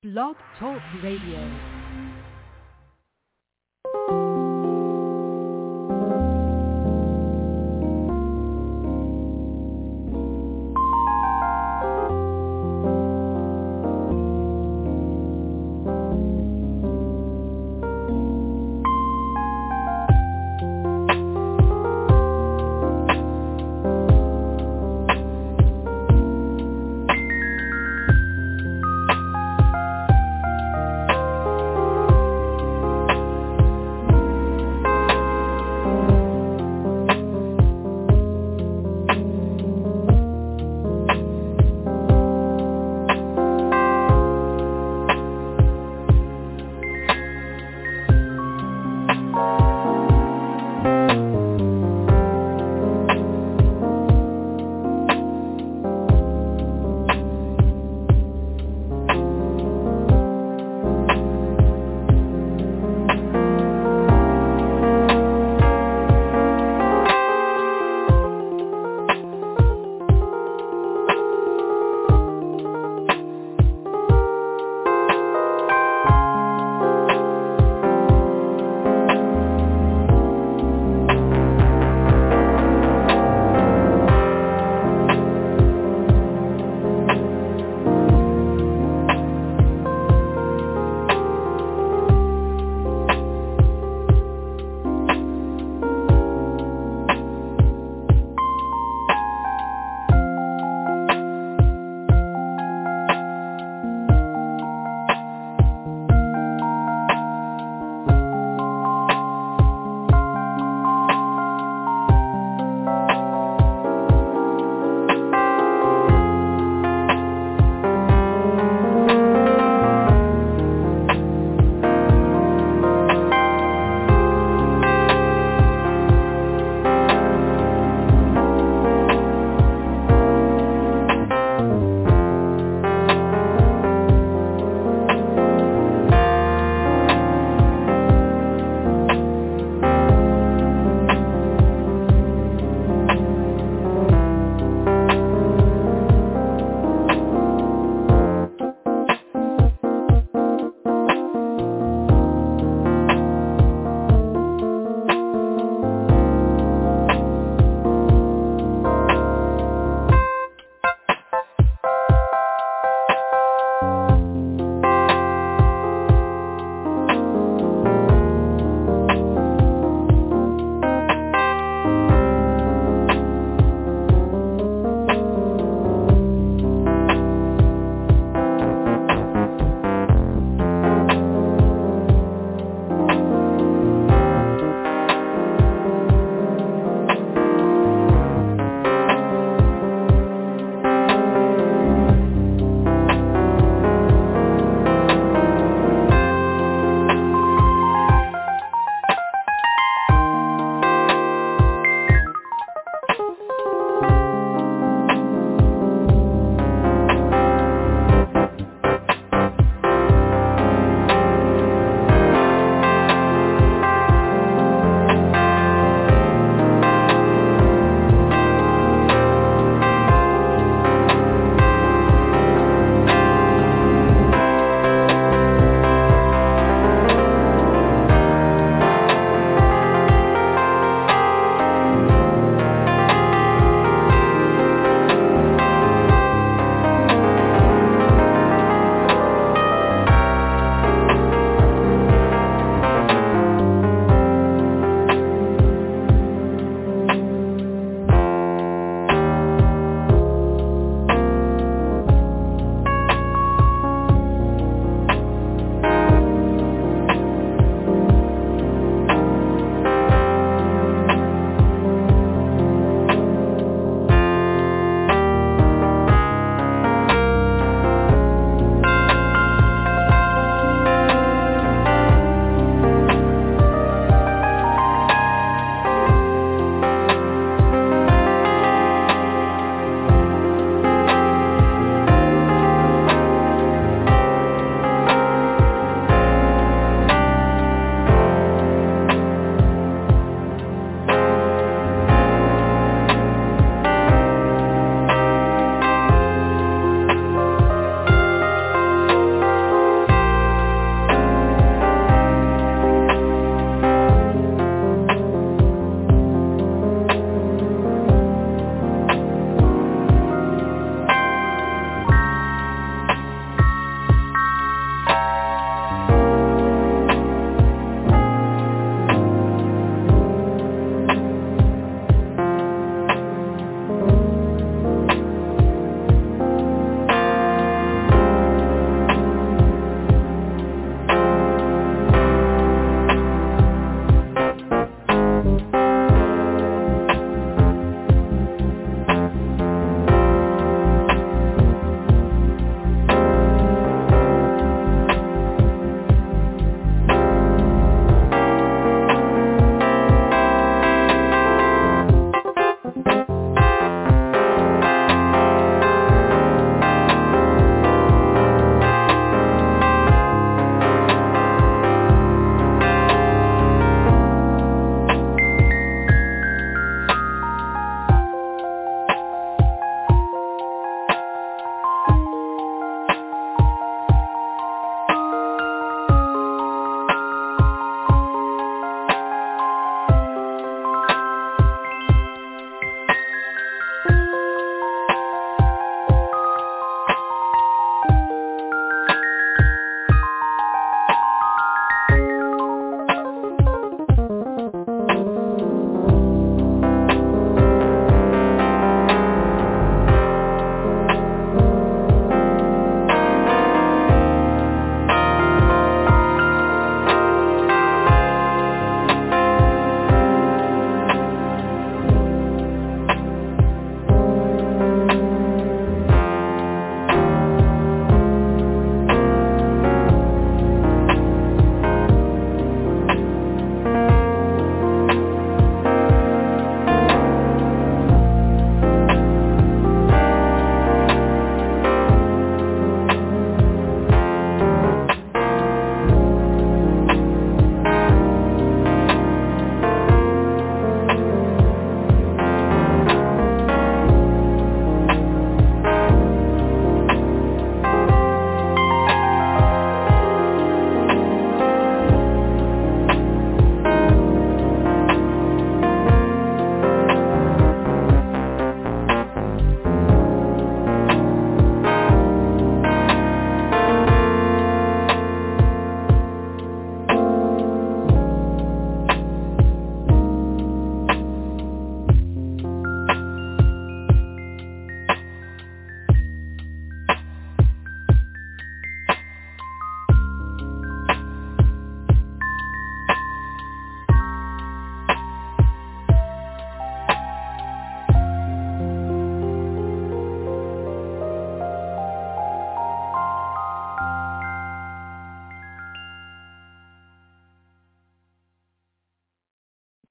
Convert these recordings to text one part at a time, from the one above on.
Blog Talk Radio.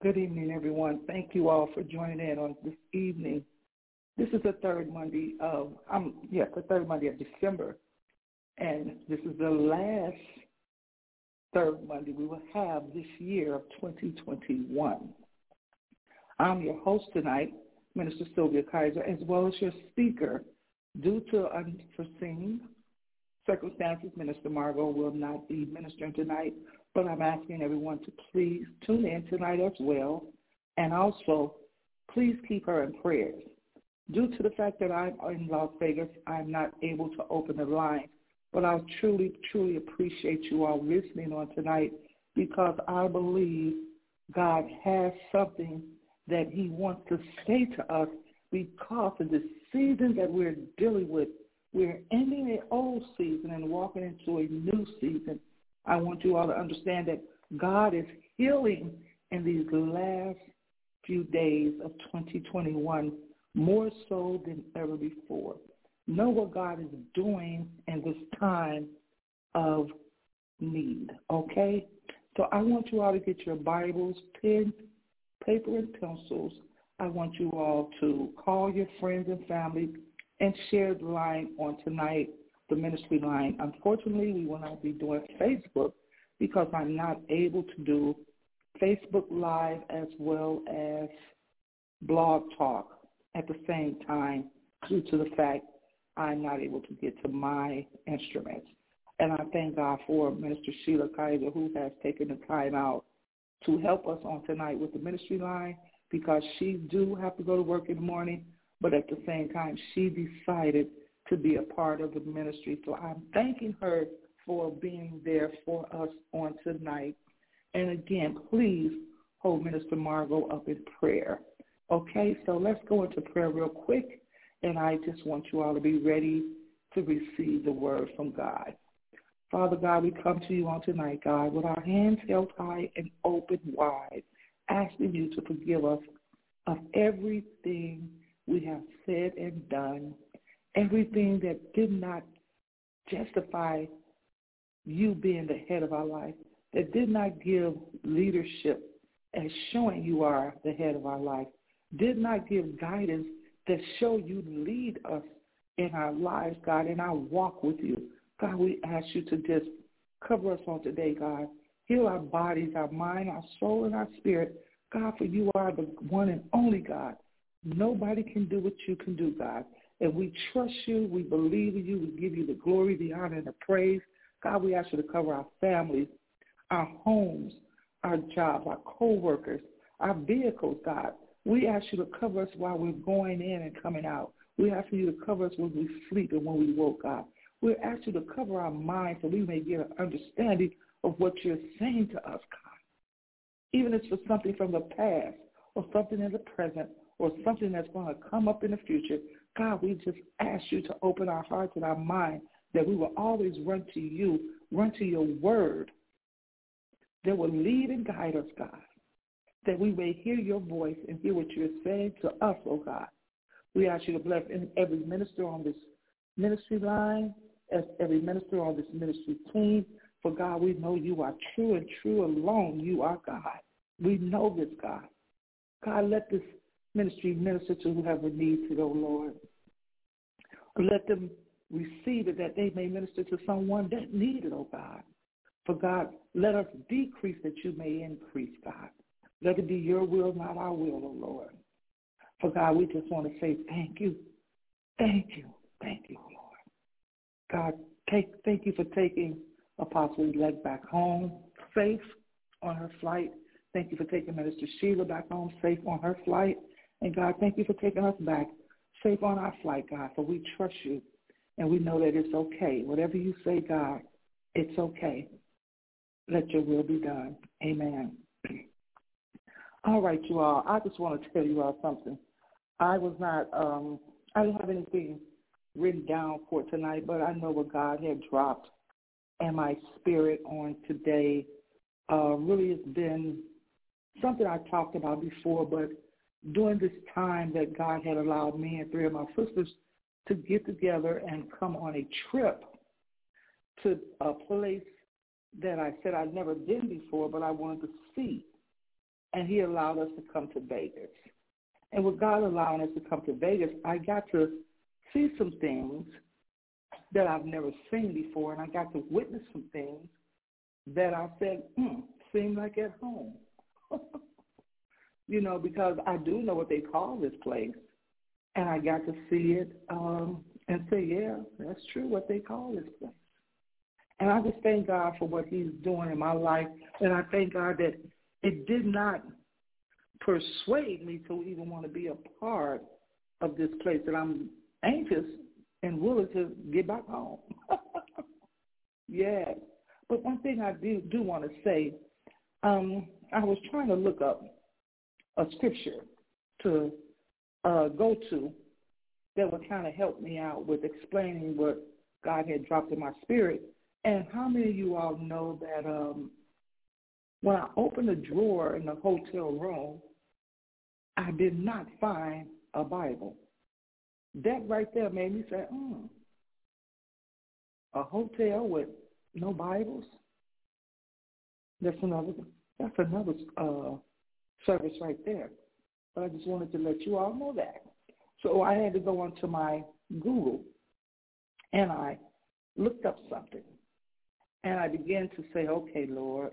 Good evening, everyone. Thank you all for joining in on this evening. This is the third Monday of December, and this is the last third Monday we will have this year of 2021. I'm your host tonight, Minister Sylvia Kaiser, as well as your speaker. Due to unforeseen circumstances, Minister Margot will not be ministering tonight, but I'm asking everyone to please tune in tonight as well, and also please keep her in prayers. Due to the fact that I'm in Las Vegas, I'm not able to open the line, but I truly, truly appreciate you all listening on tonight because I believe God has something that he wants to say to us because of the season that we're dealing with. We're ending an old season and walking into a new season. I want you all to understand that God is healing in these last few days of 2021 more so than ever before. Know what God is doing in this time of need, okay? So I want you all to get your Bibles, pen, paper, and pencils. I want you all to call your friends and family and share the line on tonight, the ministry line. Unfortunately, we will not be doing Facebook because I'm not able to do Facebook Live as well as Blog Talk at the same time due to the fact I'm not able to get to my instruments. And I thank God for Minister Sheila Kaiser, who has taken the time out to help us on tonight with the ministry line because she do have to go to work in the morning, but at the same time, she decided to be a part of the ministry. So I'm thanking her for being there for us on tonight. And again, please hold Minister Margot up in prayer. Okay, so let's go into prayer real quick, and I just want you all to be ready to receive the word from God. Father God, we come to you on tonight, God, with our hands held high and open wide, asking you to forgive us of everything we have said and done, everything that did not justify you being the head of our life, that did not give leadership as showing you are the head of our life, did not give guidance that show you lead us in our lives, God, in our walk with you. God, we ask you to just cover us on today, God. Heal our bodies, our mind, our soul, and our spirit. God, for you are the one and only God. Nobody can do what you can do, God. And we trust you. We believe in you. We give you the glory, the honor, and the praise. God, we ask you to cover our families, our homes, our jobs, our co-workers, our vehicles, God. We ask you to cover us while we're going in and coming out. We ask you to cover us when we sleep and when we woke, God. We ask you to cover our minds so we may get an understanding of what you're saying to us, God. Even if it's something from the past or something in the present or something that's going to come up in the future, God, we just ask you to open our hearts and our minds that we will always run to you, run to your word that will lead and guide us, God, that we may hear your voice and hear what you're saying to us, oh God. We ask you to bless every minister on this ministry line, as every minister on this ministry team. For God, we know you are true and true alone. You are God. We know this, God. God, let this ministry minister to whoever needs it, oh Lord. Let them receive it that they may minister to someone that needs it, oh God. For God, let us decrease that you may increase, God. Let it be your will, not our will, oh Lord. For God, we just want to say thank you. Thank you. Thank you, Lord. God, thank you for taking Apostle-elect back home safe on her flight. Thank you for taking Minister Sheila back home safe on her flight. And God, thank you for taking us back safe on our flight, God, for we trust you and we know that it's okay. Whatever you say, God, it's okay. Let your will be done. Amen. All right, you all. I just want to tell you all something. I didn't have anything written down for tonight, but I know what God had dropped in my spirit on today. Really has been something I talked about before, but during this time that God had allowed me and three of my sisters to get together and come on a trip to a place that I said I'd never been before, but I wanted to see. and he allowed us to come to Vegas. And with God allowing us to come to Vegas, I got to see some things that I've never seen before, and I got to witness some things that I said, seem like at home. You know, because I do know what they call this place, and I got to see it and say, yeah, that's true, what they call this place. And I just thank God for what he's doing in my life, and I thank God that it did not persuade me to even want to be a part of this place, that I'm anxious and willing to get back home. Yes. But one thing I do want to say, I was trying to look up a scripture to go to that would kind of help me out with explaining what God had dropped in my spirit. And how many of you all know that when I opened a drawer in the hotel room, I did not find a Bible? That right there made me say, a hotel with no Bibles? That's another service right there. But I just wanted to let you all know that. So I had to go onto my Google, and I looked up something. And I began to say, okay, Lord,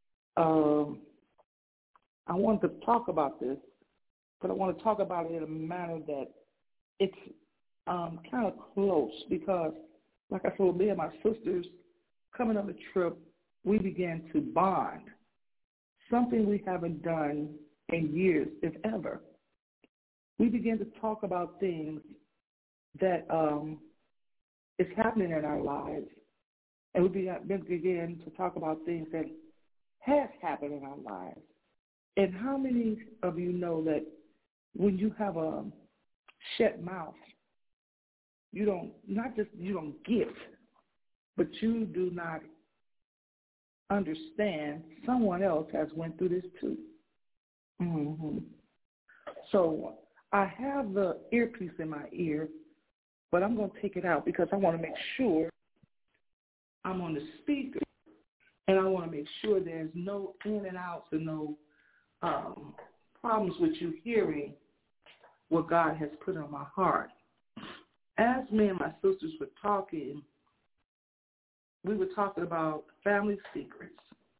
I want to talk about this, but I want to talk about it in a manner that it's kind of close, because, like I said, with me and my sisters coming on the trip, we began to bond, something we haven't done in years, if ever. We began to talk about things that is happening in our lives, and we began to talk about things that has happened in our lives. And how many of you know that when you have a shut mouth, you don't get, but you do not understand someone else has went through this too. Mm-hmm. So I have the earpiece in my ear, but I'm going to take it out because I want to make sure I'm on the speaker, and I want to make sure there's no in and outs and no problems with you hearing what God has put on my heart. As me and my sisters were talking, we were talking about family secrets.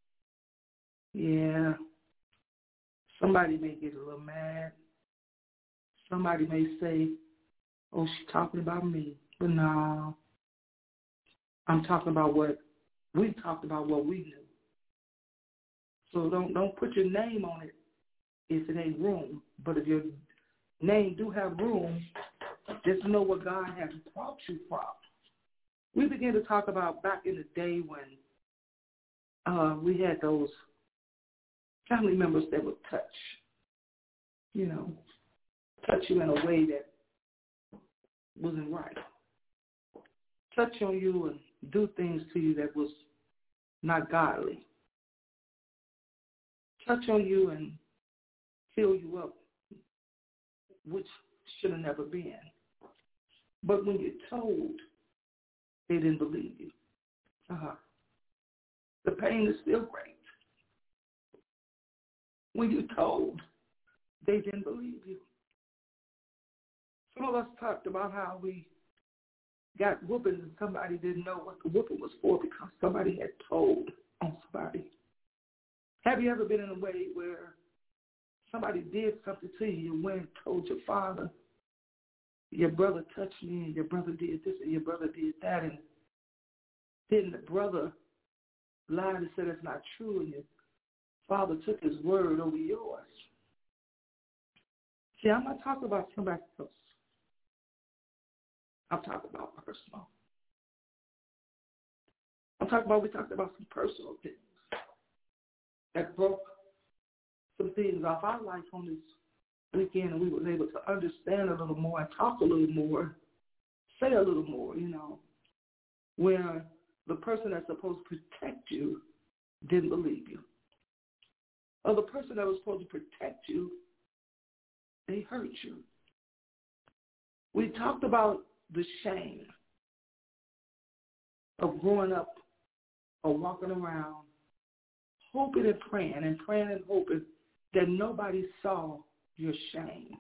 Yeah, somebody may get a little mad. Somebody may say, oh, she's talking about me. But no, I'm talking about what we talked about, what we knew. So don't put your name on it if it ain't room. But if your name do have room, just know what God has brought you from. We began to talk about back in the day when we had those family members that would touch you in a way that wasn't right. Touch on you and do things to you that was not godly. Touch on you and fill you up, which should have never been. But when you're told, they didn't believe you. The pain is still great. When you're told, they didn't believe you. Some of us talked about how we got whooping and somebody didn't know what the whooping was for because somebody had told on somebody. Have you ever been in a way where somebody did something to you, you went and told your father, your brother touched me and your brother did this and your brother did that, and then the brother lied and said it's not true, and your father took his word over yours? See, I'm not talking about somebody else. I'm talking about personal. We talked about some personal things that broke some things off our life on this weekend, and we were able to understand a little more and talk a little more, say a little more, where the person that's supposed to protect you didn't believe you. Or the person that was supposed to protect you, they hurt you. We talked about the shame of growing up or walking around hoping and praying and hoping that nobody saw your shame.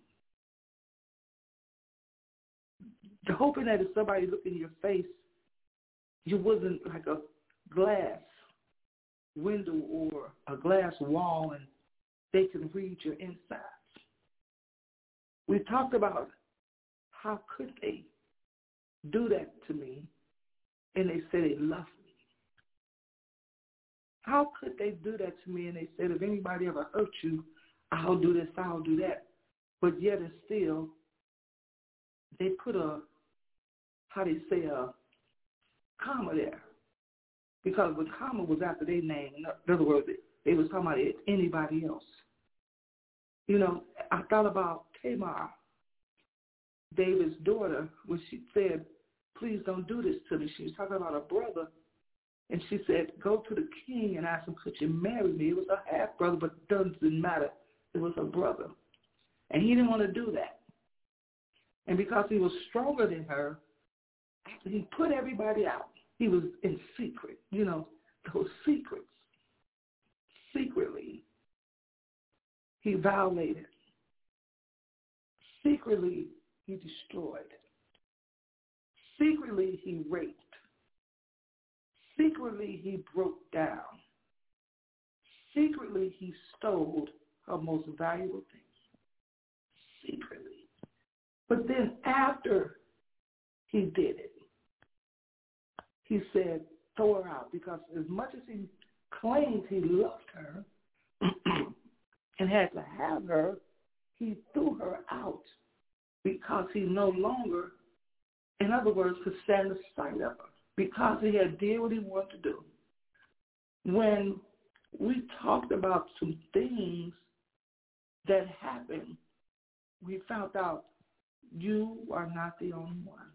The hoping that if somebody looked in your face, you wasn't like a glass window or a glass wall and they can read your insides. We talked about how could they do that to me, and they said they love me. How could they do that to me, and they said if anybody ever hurt you, I'll do this, I'll do that. But yet and still, they put a comma there. Because the comma was after their name. In other words, they was talking about anybody else. You know, I thought about Tamar, David's daughter, when she said, please don't do this to me. She was talking about her brother. And she said, go to the king and ask him, could you marry me? It was her half-brother, but it doesn't matter. It was her brother. And he didn't want to do that. And because he was stronger than her, he put everybody out. He was in secret, you know, those secrets. Secretly, he violated. Secretly, he destroyed. Secretly, he raped. Secretly, he broke down. Secretly, he stole her most valuable things. Secretly. But then after he did it, he said, throw her out, because as much as he claimed he loved her and had to have her, he threw her out because he no longer, in other words, could stand the sight of her, because he had did what he wanted to do. When we talked about some things that happened, we found out you are not the only one.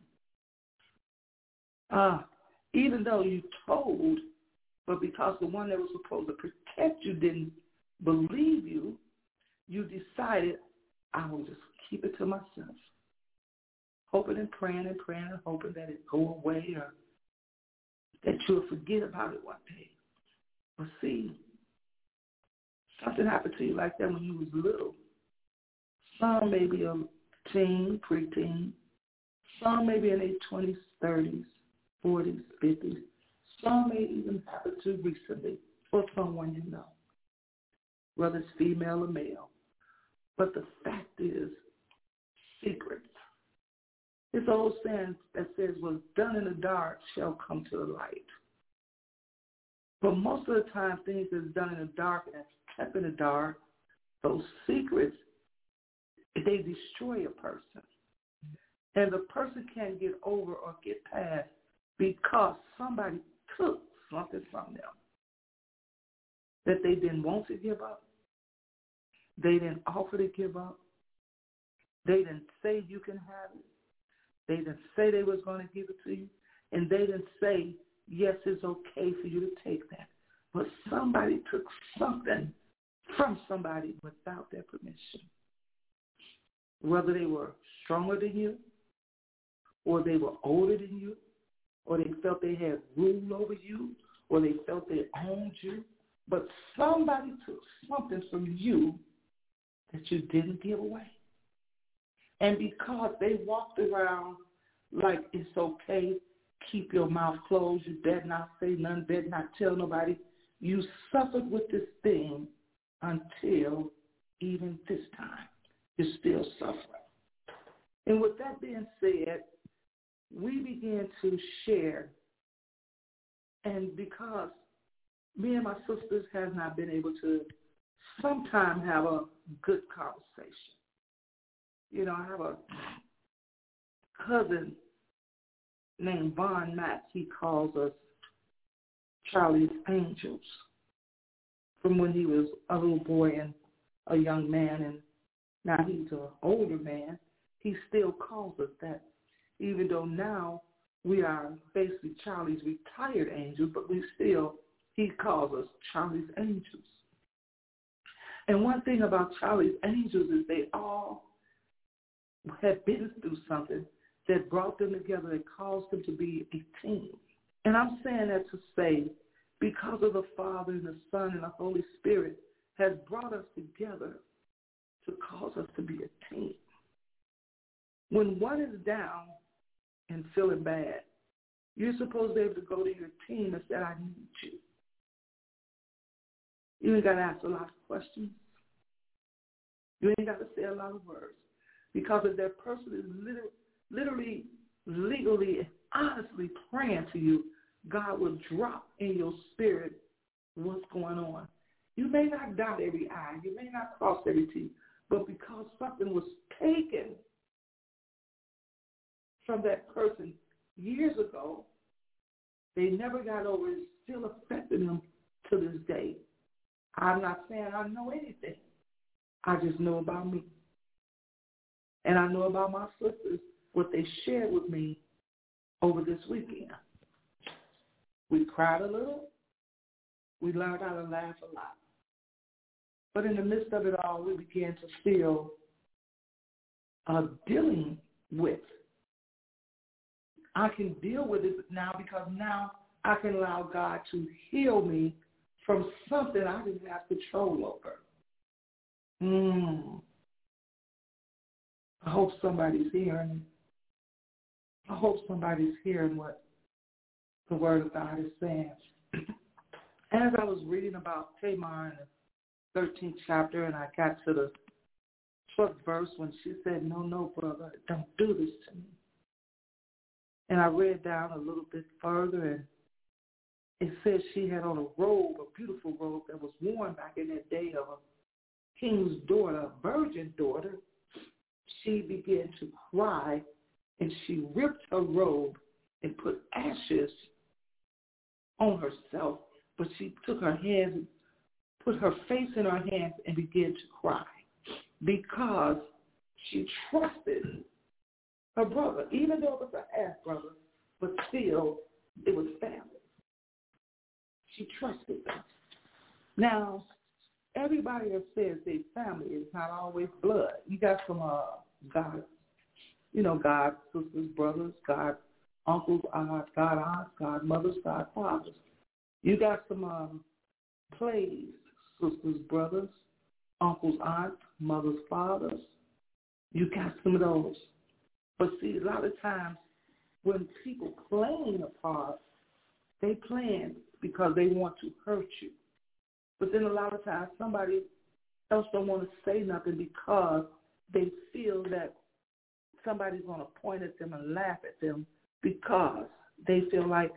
Even though you told, but because the one that was supposed to protect you didn't believe you, you decided, I will just keep it to myself. Hoping and praying and hoping that it go away or that you'll forget about it one day. But see, something happened to you like that when you was little. Some maybe a teen, preteen. Some maybe in their 20s, 30s, 40s, 50s. Some may even happen to recently or someone you know, whether it's female or male. But the fact is, secrets. This old saying that says, what's done in the dark shall come to the light. But most of the time, things that's done in the dark and that's kept in the dark, those secrets, they destroy a person. And the person can't get over or get past because somebody took something from them that they didn't want to give up. They didn't offer to give up. They didn't say you can have it. They didn't say they was going to give it to you. And they didn't say, yes, it's okay for you to take that. But somebody took something from somebody without their permission. Whether they were stronger than you, or they were older than you, or they felt they had rule over you, or they felt they owned you. But somebody took something from you that you didn't give away. And because they walked around like it's okay, keep your mouth closed, you better not say nothing, better not tell nobody, you suffered with this thing until even this time. You're still suffering. And with that being said, we began to share. And because me and my sisters have not been able to sometimes have a good conversation. You know, I have a cousin named Von Mack. He calls us Charlie's Angels from when he was a little boy and a young man, and now he's an older man. He still calls us that, even though now we are basically Charlie's retired angels, but he calls us Charlie's Angels. And one thing about Charlie's Angels is they all had been through something that brought them together and caused them to be a team. And I'm saying that to say, because of the Father and the Son and the Holy Spirit, has brought us together to cause us to be a team. When one is down and feeling bad, you're supposed to be able to go to your team and say, I need you. You ain't got to ask a lot of questions. You ain't got to say a lot of words. Because if that person is literally, legally, and honestly praying to you, God will drop in your spirit what's going on. You may not dot every I, you may not cross every T, but because something was taken from that person years ago, they never got over it. It's still affecting them to this day. I'm not saying I know anything. I just know about me. And I know about my sisters, what they shared with me over this weekend. We cried a little. We learned how to laugh a lot. But in the midst of it all, we began to feel dealing with. I can deal with it now because now I can allow God to heal me from something I didn't have control over. I hope somebody's hearing. I hope somebody's hearing what the Word of God is saying. As I was reading about Tamar in the 13th chapter, and I got to the 12th verse when she said, no, brother, don't do this to me. And I read down a little bit further, and it says she had on a robe, a beautiful robe that was worn back in that day of a king's daughter, a virgin daughter. She began to cry, and she ripped her robe and put ashes on herself. But she took her hands, put her face in her hands, and began to cry because she trusted her brother, even though it was her half-brother, but still it was family. She trusted them. Now, everybody that says they're family is not always blood. You got some God, God sisters, brothers, God uncles, God aunts, God mothers, God fathers. You got some plays, sisters, brothers, uncles, aunts, mothers, fathers. You got some of those. But see, a lot of times when people playing a part, they playing because they want to hurt you. But then a lot of times somebody else don't want to say nothing because they feel that somebody's going to point at them and laugh at them because they feel like,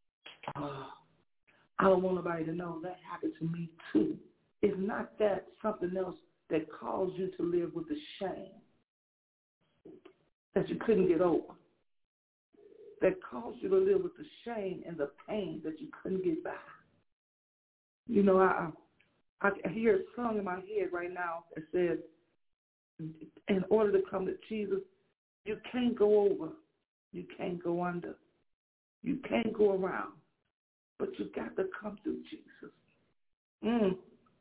I don't want nobody to know that happened to me too. It's not that something else that caused you to live with the shame that you couldn't get over, that caused you to live with the shame and the pain that you couldn't get by. I hear a song in my head right now that says, in order to come to Jesus, you can't go over, you can't go under, you can't go around, but you got to come through Jesus.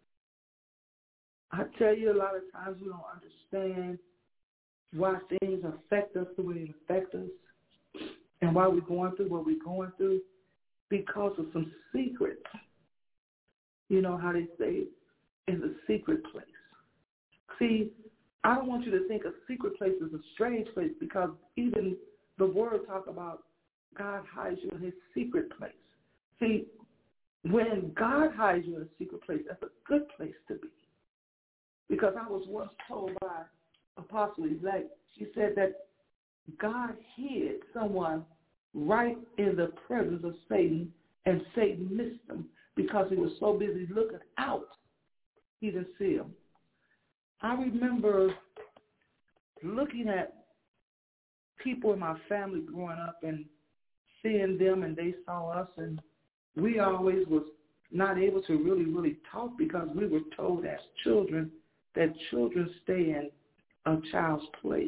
I tell you, a lot of times we don't understand why things affect us the way it affects us and why we're going through what we're going through because of some secrets. You know how they say, in the secret place. See, I don't want you to think a secret place is a strange place because even the word talk about God hides you in his secret place. See, when God hides you in a secret place, that's a good place to be. Because I was once told by Apostle Elect, she said that God hid someone right in the presence of Satan, and Satan missed him because he was so busy looking out, he didn't see him. I remember looking at people in my family growing up and seeing them, and they saw us, and we always was not able to really talk because we were told as children that children stay in a child's place.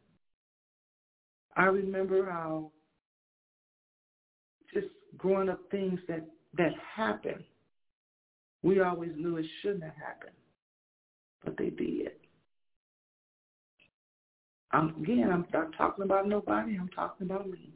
I remember how just growing up things that happened, we always knew it shouldn't have happened, but they did. I'm not talking about nobody. I'm talking about me.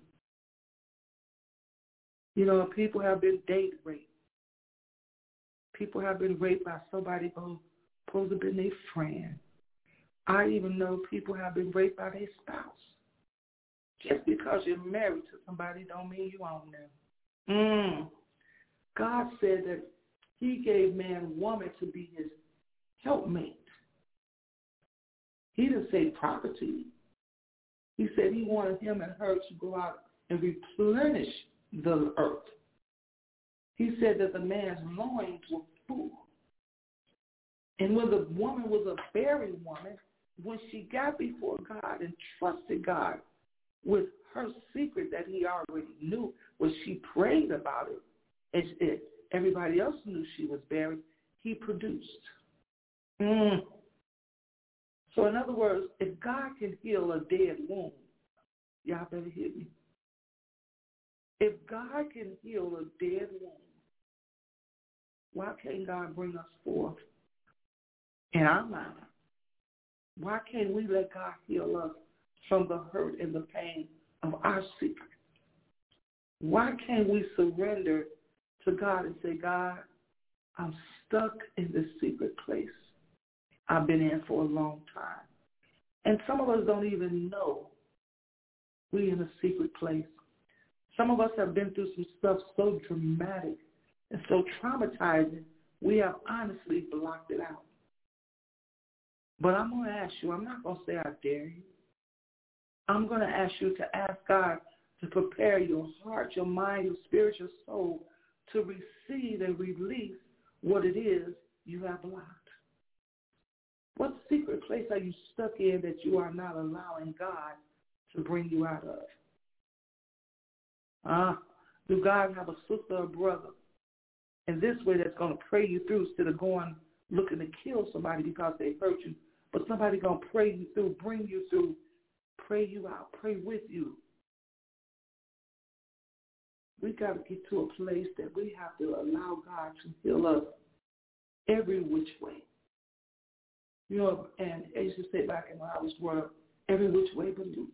People have been date raped. People have been raped by somebody who supposed to have been their friend. I even know people have been raped by their spouse. Just because you're married to somebody don't mean you own them. God said that he gave man woman to be his helpmate. He didn't say property. He said he wanted him and her to go out and replenish the earth. He said that the man's loins were full. And when the woman was a barren woman, when she got before God and trusted God with her secret that he already knew, when she prayed about it, and everybody else knew she was barren, he produced. So in other words, if God can heal a dead womb, y'all better hear me. If God can heal a dead womb, why can't God bring us forth in our mind? Why can't we let God heal us from the hurt and the pain of our secret? Why can't we surrender to God and say, God, I'm stuck in this secret place I've been in for a long time. And some of us don't even know we're in a secret place. Some of us have been through some stuff so dramatic and so traumatizing, we have honestly blocked it out. But I'm going to ask you, I'm not going to say I dare you. I'm going to ask you to ask God to prepare your heart, your mind, your spirit, your soul to receive and release what it is you have blocked. What secret place are you stuck in that you are not allowing God to bring you out of? Do God have a sister or brother in this way that's going to pray you through instead of going looking to kill somebody because they hurt you? But somebody going to pray you through, bring you through, pray you out, pray with you. We got to get to a place that we have to allow God to heal us every which way. You know, and I used to say back when I was growing up, every which way but loose.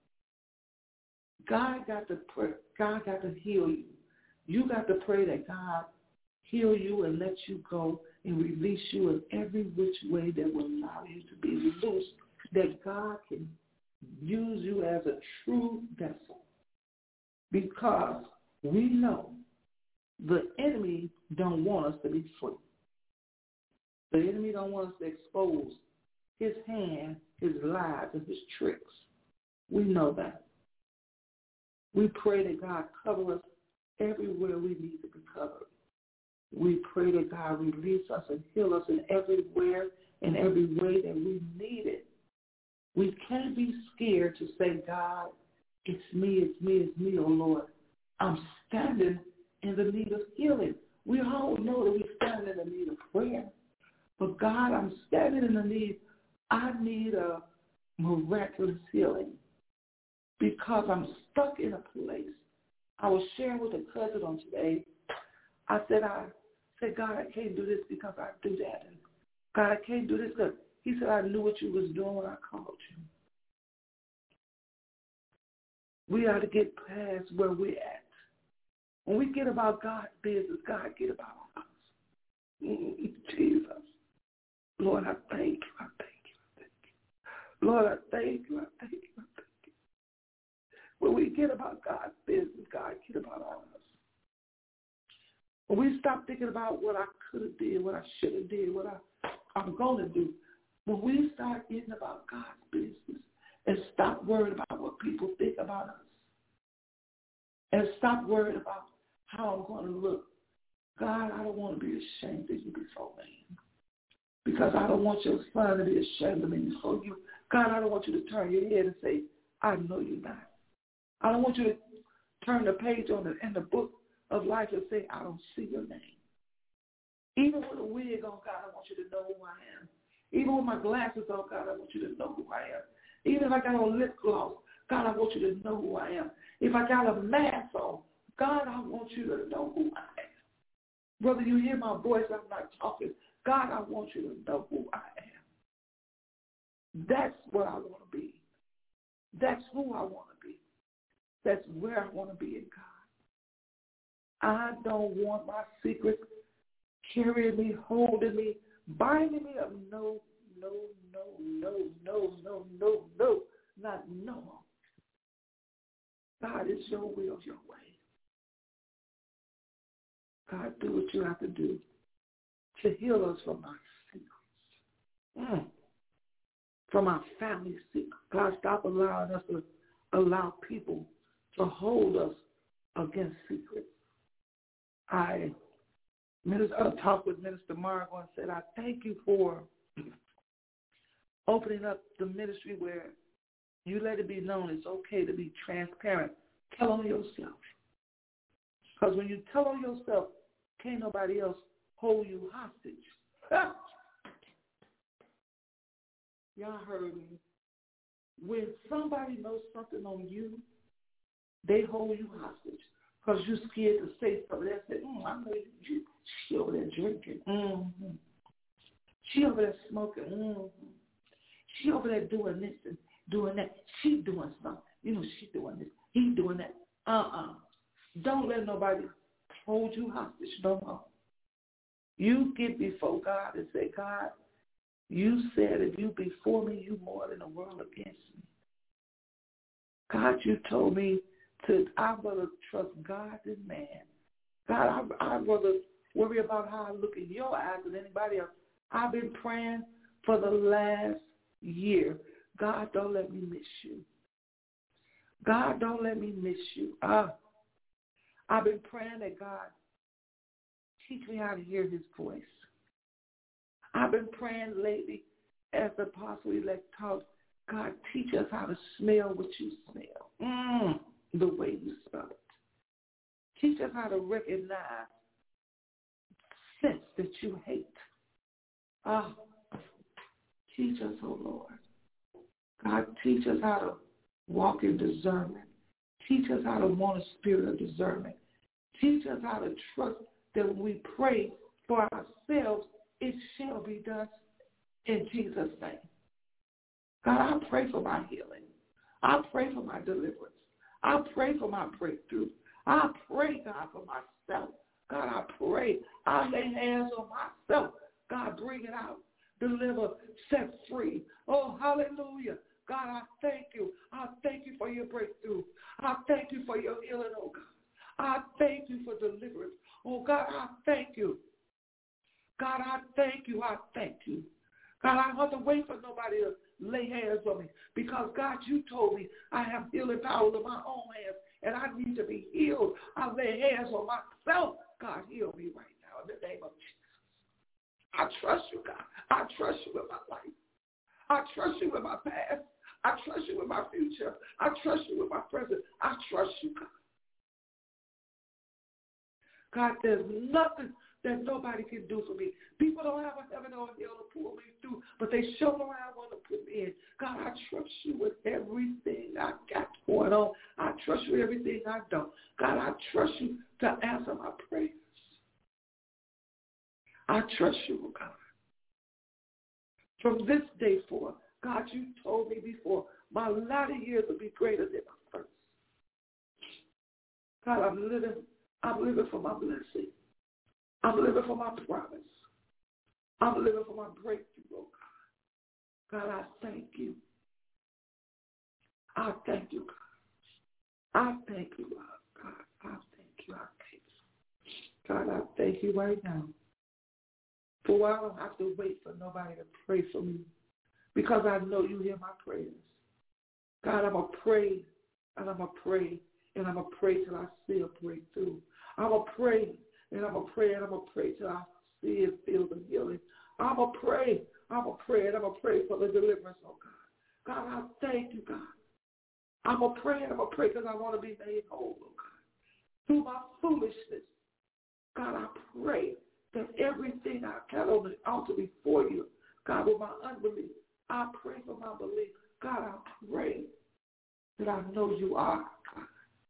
God got to pray. God got to heal you. You got to pray that God heal you and let you go and release you in every which way that will allow you to be loose, that God can use you as a true vessel. Because we know the enemy don't want us to be free. The enemy don't want us to expose his hand, his lies, and his tricks. We know that. We pray that God cover us everywhere we need to be covered. We pray that God release us and heal us in everywhere and every way that we need it. We can't be scared to say, God, it's me, oh Lord. I'm standing in the need of healing. We all know that we stand in the need of prayer. But God, I'm standing in the need. I need a miraculous healing because I'm stuck in a place. I was sharing with a cousin on today. I said, God, I can't do this because I do that. And God, I can't do this because he said, I knew what you was doing when I called you. We ought to get past where we're at. When we get about God's business, God get about us. Jesus. Lord, I thank you. I thank you. I thank you. Lord, I thank you. I thank you. I thank you. When we get about God's business, God get about us. When we stop thinking about what I could have did, what I should have did, what I'm going to do, when we start getting about God's business and stop worrying about what people think about us and stop worrying about how I'm going to look, God, I don't want to be ashamed of you before man. Because I don't want your son to be ashamed of me before you. God, I don't want you to turn your head and say, I know you're not. I don't want you to turn the page in the book of life and say, I don't see your name. Even with a wig on, God, I want you to know who I am. Even with my glasses on, God, I want you to know who I am. Even if I got on lip gloss, God, I want you to know who I am. If I got a mask on, God, I want you to know who I am. Brother, you hear my voice, I'm not talking. God, I want you to know who I am. That's what I want to be. That's who I want to be. That's where I want to be in God. I don't want my secrets carrying me, holding me, binding me up. No, no, no, no, no, no, no, no, not no. God, it's your will, your way. God, do what you have to do to heal us from our secrets, from our family secrets. God, stop allowing us to allow people to hold us against secrets. I talked with Minister Margot and said, I thank you for opening up the ministry where you let it be known it's okay to be transparent. Tell on yourself. Because when you tell on yourself, can't nobody else hold you hostage. Y'all heard me. When somebody knows something on you, they hold you hostage because you're scared to say something. They say, I know you. She over there drinking. She over there smoking. She over there doing this and doing that. She doing something. She doing this. He doing that. Don't let nobody hold you hostage no more. You get before God and say, God, you said if you be for me, you more than the world against me. God, you told me I'd rather trust God than man. God, I'd rather worry about how I look in your eyes than anybody else. I've been praying for the last year. God, don't let me miss you. God, don't let me miss you. I've been praying that God teach me how to hear his voice. I've been praying lately as the apostle-elect talks, God, teach us how to smell what you smell, the way you smell it. Teach us how to recognize sense that you hate. Teach us, oh Lord. God, teach us how to walk in discernment. Teach us how to want a spirit of discernment. Teach us how to trust that when we pray for ourselves, it shall be done in Jesus' name. God, I pray for my healing. I pray for my deliverance. I pray for my breakthrough. I pray, God, for myself. God, I pray. I lay hands on myself. God, bring it out. Deliver, set free. Oh, hallelujah. God, I thank you. I thank you for your breakthrough. I thank you for your healing, oh God. I thank you for deliverance. Oh, God, I thank you. God, I thank you. I thank you. God, I don't have to wait for nobody to lay hands on me because, God, you told me I have healing power in my own hands and I need to be healed. I lay hands on myself. God, heal me right now in the name of Jesus. I trust you, God. I trust you with my life. I trust you with my past. I trust you with my future. I trust you with my present. I trust you, God. God, there's nothing that nobody can do for me. People don't have a heaven or hell to pull me through, but they sure know how I want to put me in. God, I trust you with everything I got going on. I trust you with everything I don't. God, I trust you to answer my prayers. I trust you, oh God. From this day forth, God, you told me before, my latter years will be greater than my first. God, I'm living for my blessing. I'm living for my promise. I'm living for my breakthrough, oh God. God, I thank you. I thank you, God. I thank you, God. I thank you. I thank you. God, I thank you right now. For I don't have to wait for nobody to pray for me because I know you hear my prayers. God, I'm going to pray, and I'm going to pray, and I'm going to pray till I see a breakthrough. I'm going to pray, and I'm going to pray, and I'm going to pray till I see and feel the healing. I'm going to pray, and I'm going to pray for the deliverance, oh God. God, I thank you, God. I'm going to pray, and I'm going to pray because I want to be made whole, oh God. Through my foolishness, God, I pray that everything I got on the altar before you, God, with my unbelief, I pray for my belief. God, I pray that I know you are God.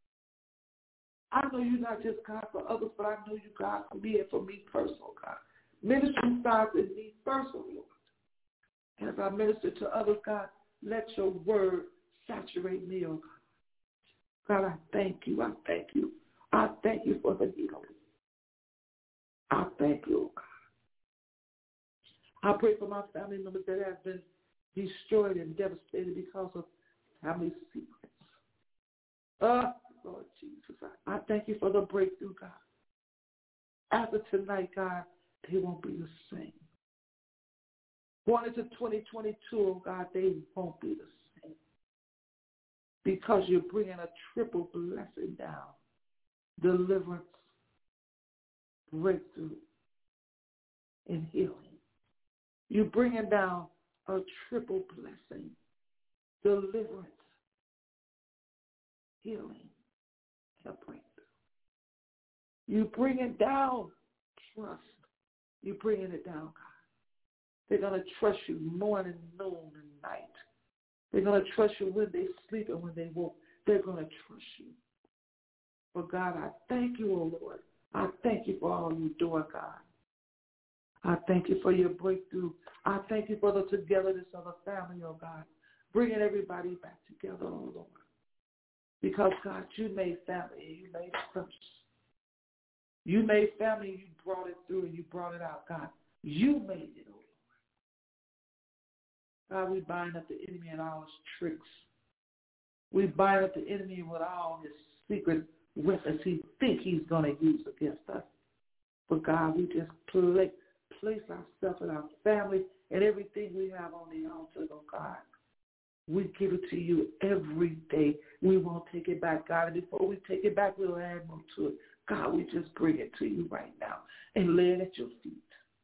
I know you're not just God for others, but I know you God for me and for me personal, God. Ministry starts in me first, oh Lord. And as I minister to others, God, let your word saturate me, oh God. God, I thank you. I thank you. I thank you for the healing. I thank you, oh God. I pray for my family members that have been destroyed and devastated because of family secrets. Lord Jesus, I thank you for the breakthrough, God. After tonight, God, they won't be the same. Going into 2022, oh God, they won't be the same. Because you're bringing a triple blessing down. Deliverance, breakthrough, and healing. You're bringing down a triple blessing. Deliverance, healing, and breakthrough. You're bringing down trust. You're bringing it down, God. They're going to trust you morning, noon, and night. They're going to trust you when they sleep and when they woke. They're going to trust you. But God, I thank you, oh Lord. I thank you for all you're doing, God. I thank you for your breakthrough. I thank you for the togetherness of the family, oh God. Bringing everybody back together, oh Lord. Because, God, you made family. You made it first. You made family. You brought it through and you brought it out, God. You made it, oh Lord. God, we bind up the enemy and all his tricks. We bind up the enemy with all his secret weapons he think he's going to use against us. But God, we just place ourselves and our family and everything we have on the altar, oh God. We give it to you every day. We won't take it back, God. And before we take it back, we'll add more to it. God, we just bring it to you right now and lay it at your feet.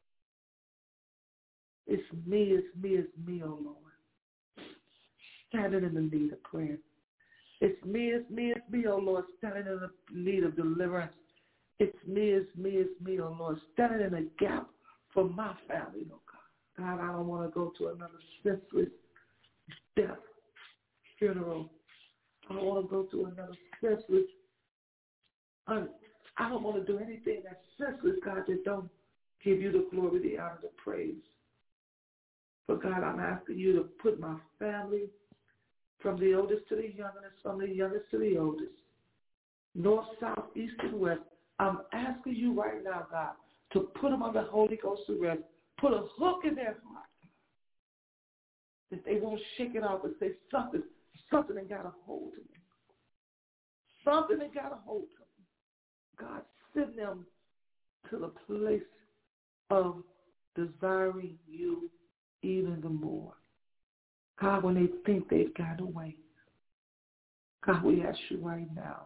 It's me, oh Lord. Standing in the need of prayer. It's me, oh Lord, standing in the need of deliverance. It's me, oh Lord, standing in a gap for my family, oh God. God, I don't want to go to another senseless death funeral. I don't want to go to another senseless, I don't want to do anything that's senseless, God, that don't give you the glory, the honor, the praise. But God, I'm asking you to put my family from the oldest to the youngest, from the youngest to the oldest, north, south, east, and west. I'm asking you right now, God, to put them on the Holy Ghost arrest. Put a hook in their heart that they won't shake it off and say something that got a hold of me. Something that got a hold of me. God, send them to the place of desiring you even the more. God, when they think they've got away, God, we ask you right now,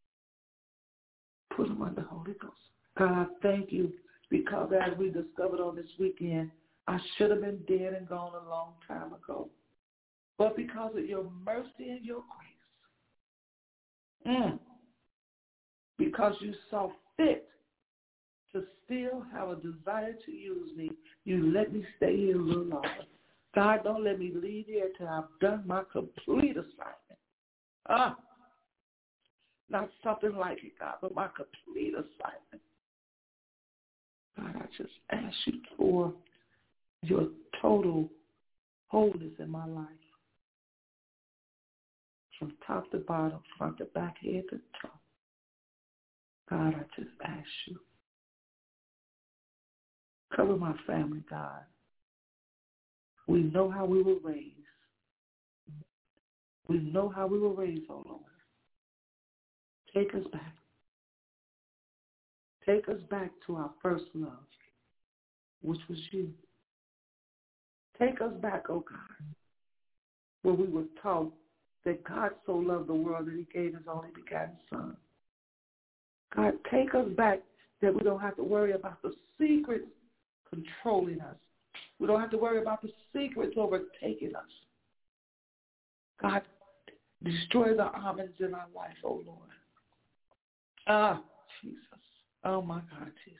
put them under Holy Ghost. God, I thank you because as we discovered on this weekend, I should have been dead and gone a long time ago. But because of your mercy and your grace, because you saw fit to still have a desire to use me, you let me stay here a little longer. God, don't let me leave here till I've done my complete assignment. Not something like it, God, but my complete assignment. God, I just ask you for your total wholeness in my life. From top to bottom, front to back, head to toe. God, I just ask you. Cover my family, God. We know how we were raised. We know how we were raised, oh Lord. Take us back. Take us back to our first love, which was you. Take us back, oh God, where we were taught that God so loved the world that he gave his only begotten Son. God, take us back that we don't have to worry about the secrets controlling us. We don't have to worry about the secrets overtaking us. God, destroy the almonds in our life, oh Lord. Jesus. Oh, my God, Jesus.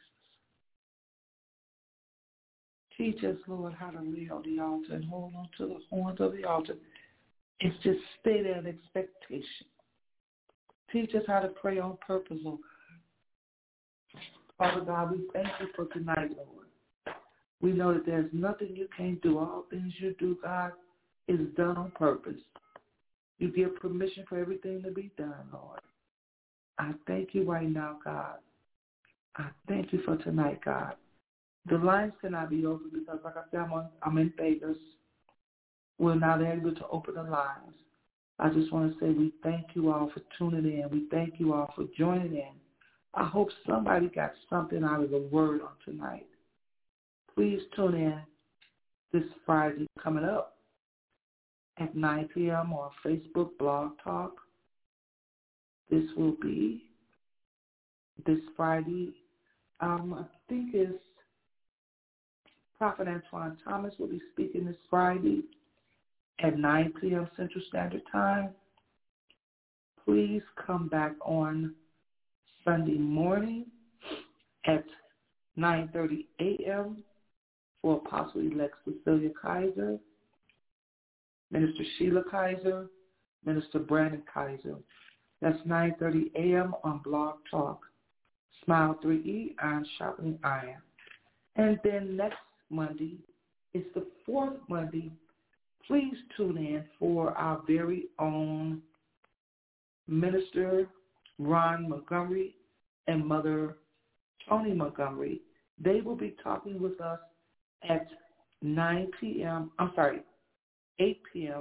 Teach us, Lord, how to lay on the altar and hold on to the horns of the altar. It's just stay there in expectation. Teach us how to pray on purpose, oh God. Father God, we thank you for tonight, Lord. We know that there's nothing you can't do. All things you do, God, is done on purpose. You give permission for everything to be done, Lord. I thank you right now, God. I thank you for tonight, God. The lines cannot be open because, like I said, I'm in Vegas. We're not able to open the lines. I just want to say we thank you all for tuning in. We thank you all for joining in. I hope somebody got something out of the word on tonight. Please tune in this Friday coming up at 9 p.m. on Facebook Blog Talk. This will be this Friday. I think it's Prophet Antoine Thomas will be speaking this Friday at 9 p.m. Central Standard Time. Please come back on Sunday morning at 9:30 a.m. for Apostle-elect Cecilia Kaiser, Minister Sheila Kaiser, Minister Brandon Kaiser. That's 9:30 a.m. on Blog Talk. Smile 3E, Iron Sharpening Iron. And then next Monday is the fourth Monday. Please tune in for our very own Minister Ron Montgomery and Mother Tony Montgomery. They will be talking with us at 8 p.m. I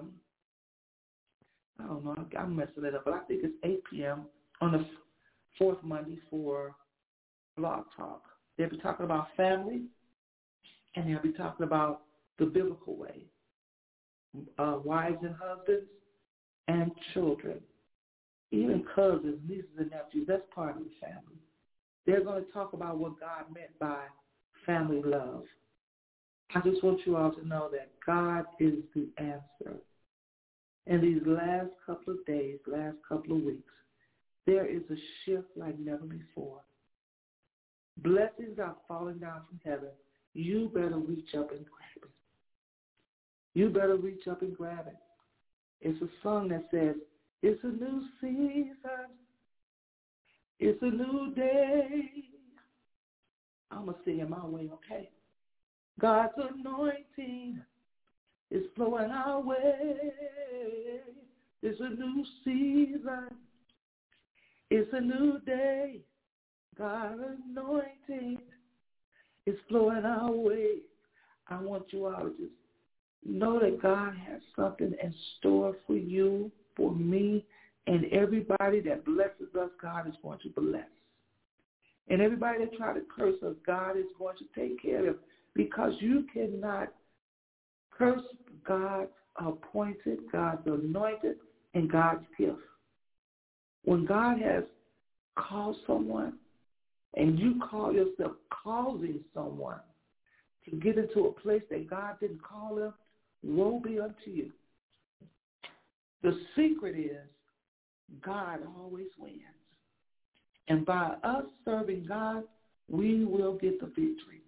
don't know, I'm messing it up, but I think it's 8 p.m. on the fourth Monday for Blog Talk. They'll be talking about family, and they'll be talking about the biblical way, wives and husbands and children, even cousins, nieces and nephews. That's part of the family. They're going to talk about what God meant by family love. I just want you all to know that God is the answer. In these last couple of days, last couple of weeks, there is a shift like never before. Blessings are falling down from heaven. You better reach up and grab it. You better reach up and grab it. It's a song that says, it's a new season. It's a new day. I'm going to sing it my way, okay? God's anointing is flowing our way. It's a new season. It's a new day. God's anointing is flowing our way. I want you all to just know that God has something in store for you, for me, and everybody that blesses us, God is going to bless. And everybody that tries to curse us, God is going to take care of them, because you cannot curse God's appointed, God's anointed, and God's gift. When God has called someone, and you call yourself causing someone to get into a place that God didn't call them, woe be unto you. The secret is God always wins. And by us serving God, we will get the victory.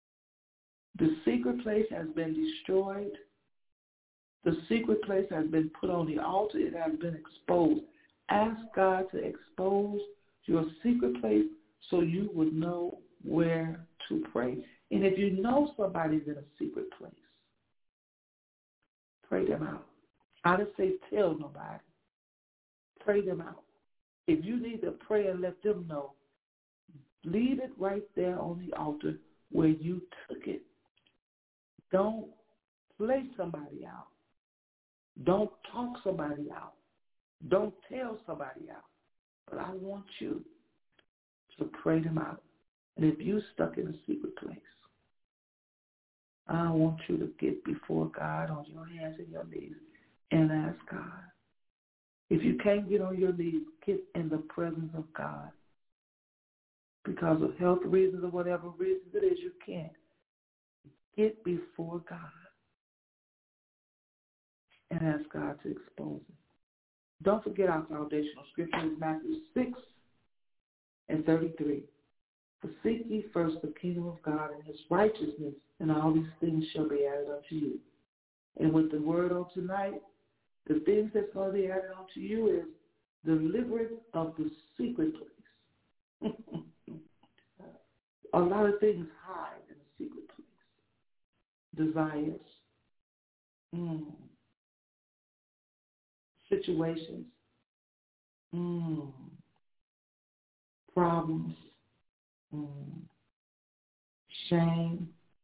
The secret place has been destroyed. The secret place has been put on the altar. It has been exposed. Ask God to expose your secret place so you would know where to pray. And if you know somebody's in a secret place, pray them out. I didn't say tell nobody. Pray them out. If you need to pray and let them know, leave it right there on the altar where you took it. Don't play somebody out. Don't talk somebody out. Don't tell somebody out. But I want you to pray them out. And if you're stuck in a secret place, I want you to get before God on your hands and your knees and ask God. If you can't get on your knees, get in the presence of God. Because of health reasons or whatever reasons it is, you can't. Get before God and ask God to expose it. Don't forget our foundational scripture is Matthew 6:33. For seek ye first the kingdom of God and his righteousness, and all these things shall be added unto you. And with the word on tonight, the things that's going to be added unto you is deliverance of the secret place. A lot of things hide in the secret place. Desires, situations, problems, shame,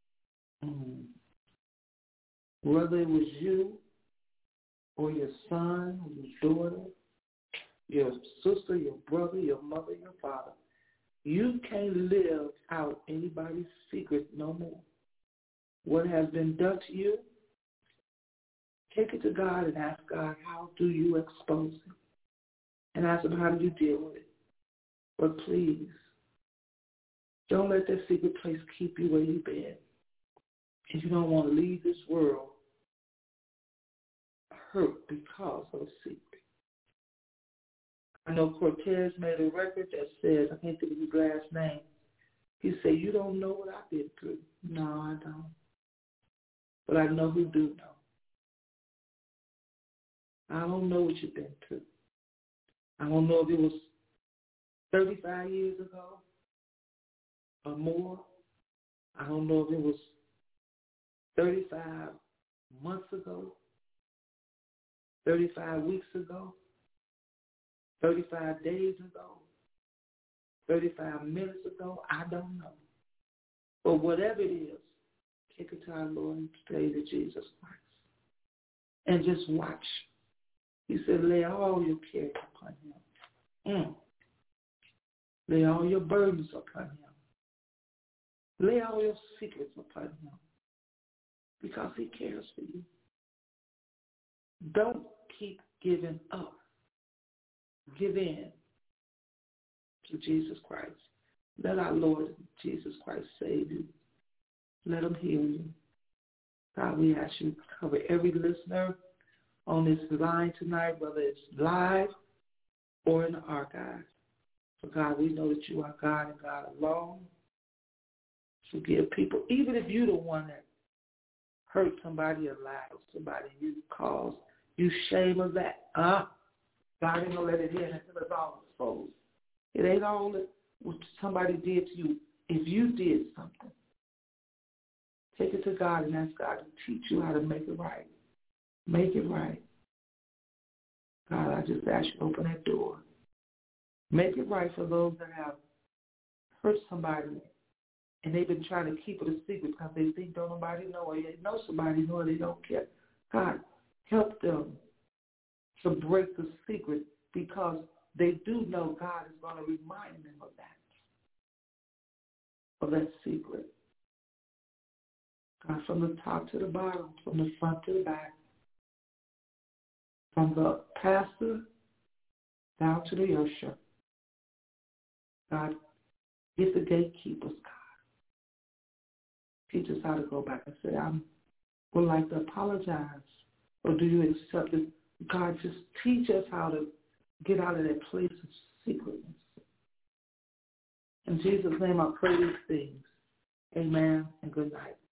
whether it was you or your son or your daughter, your sister, your brother, your mother, your father. You can't live out anybody's secret no more. What has been done to you, take it to God and ask God, how do you expose it? And ask him, how do you deal with it? But please, don't let that secret place keep you where you've been. And you don't want to leave this world hurt because of a secret. I know Cortez made a record that says, I can't think of his last name. He said, you don't know what I've been through. No, I don't. But I know who do know. I don't know what you've been through. I don't know if it was 35 years ago or more. I don't know if it was 35 months ago, 35 weeks ago, 35 days ago, 35 minutes ago. I don't know. But whatever it is, take it to our Lord and Savior Jesus Christ. And just watch. He said, lay all your cares upon him. Lay all your burdens upon him. Lay all your secrets upon him. Because he cares for you. Don't keep giving up. Give in to Jesus Christ. Let our Lord Jesus Christ save you. Let him heal you. God, we ask you to cover every listener on this line tonight, whether it's live or in the archive. So, God, we know that you are God and God alone. Forgive people, even if you're the one that hurt somebody or lied or somebody, you cause you shame of that. God ain't going to let it in until it's all exposed. It ain't all that what somebody did to you. If you did something, take it to God and ask God to teach you how to make it right. Make it right. God, I just ask you to open that door. Make it right for those that have hurt somebody and they've been trying to keep it a secret because they think don't nobody know, or they know somebody know, or they don't care. God, help them to break the secret because they do know God is going to remind them of that secret. God, from the top to the bottom, from the front to the back, from the pastor down to the usher. God, get the gatekeepers, God. Teach us how to go back and say, I would like to apologize. Or do you accept it? God, just teach us how to get out of that place of secretness. In Jesus' name, I pray these things. Amen and good night.